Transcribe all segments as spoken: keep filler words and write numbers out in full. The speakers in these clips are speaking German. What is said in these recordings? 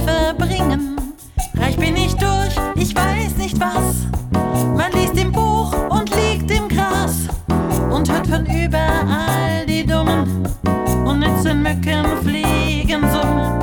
verbringen. Reich bin ich durch, ich weiß nicht was. Man liest im Buch und liegt im Gras und hört von überall die dummen unnützen Mücken fliegen summen.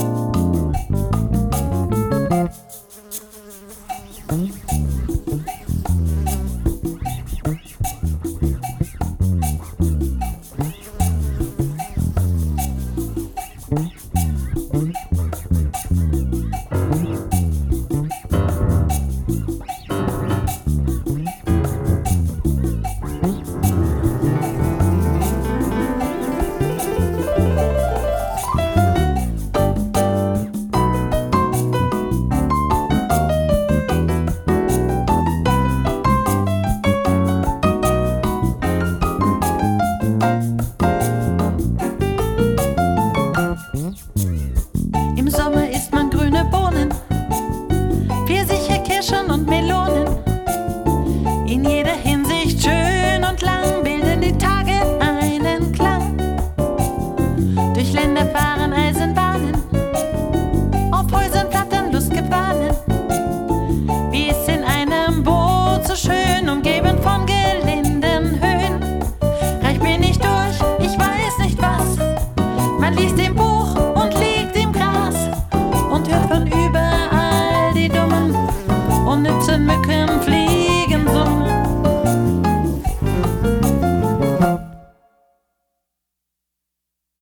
Im Sommer isst man grüne Bohnen, Pfirsiche, Kirschen und Melonen. In jeder Hinsicht schön und lang bilden die Tage einen Klang. Durch Länder fahren Eisenbahnen, auf Häusern flattern lustige Fahnen. Wie ist in einem Boot so schön, umgeben von gelinden Höhen. Reich bin ich durch, ich weiß nicht was. Man liest im Buch und liegt im Gras und hört von überall die dummen unnützen Mücken